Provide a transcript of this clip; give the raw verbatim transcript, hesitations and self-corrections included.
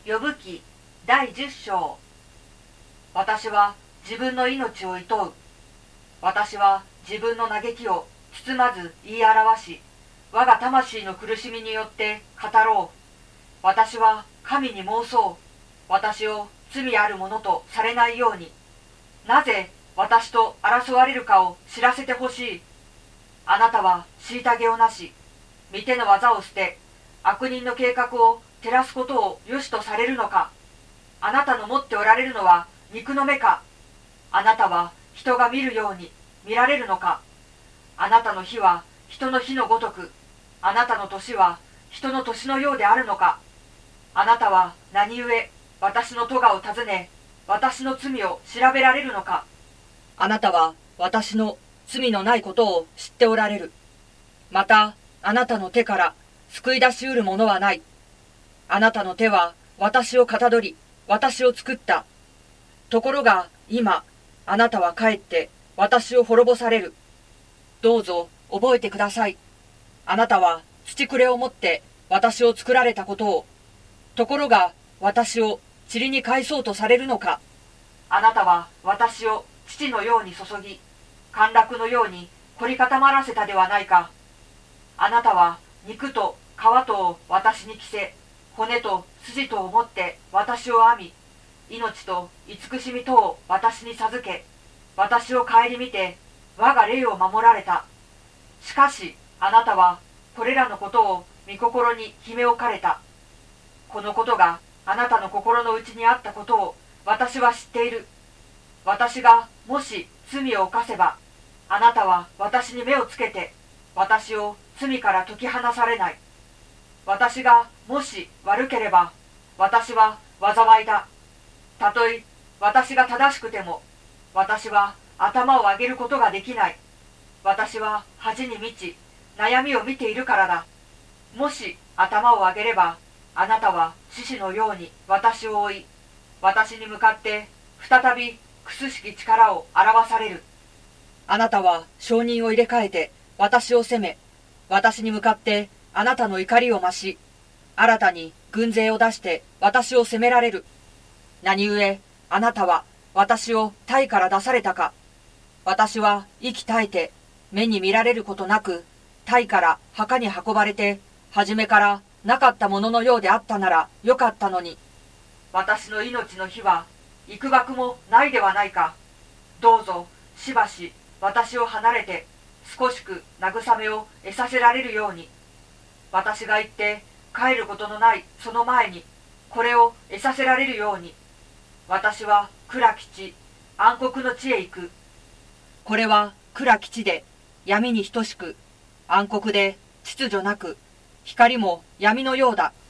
ヨブ記第十章。私は自分の命を厭う。私は自分の嘆きを包まず言い表し、我が魂の苦しみによって語ろう。私は神に申そう。私を罪あるものとされないように。なぜ私と争われるかを知らせてほしい。あなたは虐げをなし、御手の技を捨て、悪人の計画を照らすことを良しとされるのか。あなたの持っておられるのは肉の目か。あなたは人が見るように見られるのか。あなたの日は人の日のごとく、あなたの年は人の年のようであるのか。あなたは何故私の咎を尋ね、私の罪を調べられるのか。あなたは私の罪のないことを知っておられる。またあなたの手から救い出しうるものはない。あなたの手は私をかたどり、私を作った。ところが今、あなたはかえって私を滅ぼされる。どうぞ覚えてください。あなたは土くれをもって私を作られたことを。ところが私を塵に返そうとされるのか。あなたは私を父のように注ぎ、陥落のように凝り固まらせたではないか。あなたは肉と皮とを私に着せ、骨と筋とを持って私を編み、命と慈しみとを私に授け、私を顧みて我が霊を守られた。しかしあなたはこれらのことを御心に秘め置かれた。このことがあなたの心の内にあったことを私は知っている。私がもし罪を犯せば、あなたは私に目をつけて私を罪から解き放されない。私がもし悪ければ、私は災いだ。たとえ私が正しくても、私は頭を上げることができない。私は恥に満ち、悩みを見ているからだ。もし頭を上げれば、あなたは獅子のように私を追い、私に向かって再びくすしき力を表される。あなたは証人を入れ替えて私を責め、私に向かってあなたの怒りを増し、新たに軍勢を出して私を責められる。何故あなたは私を体から出されたか。私は息絶えて目に見られることなく、体から墓に運ばれて、初めからなかったもののようであったならよかったのに。私の命の日は幾ばくもないではないか。どうぞしばし私を離れて、少しく慰めを得させられるように。私が行って帰ることのないその前に、これを得させられるように。私は暗き地、暗黒の地へ行く。これは暗き地で闇に等しく、暗黒で秩序なく、光も闇のようだ。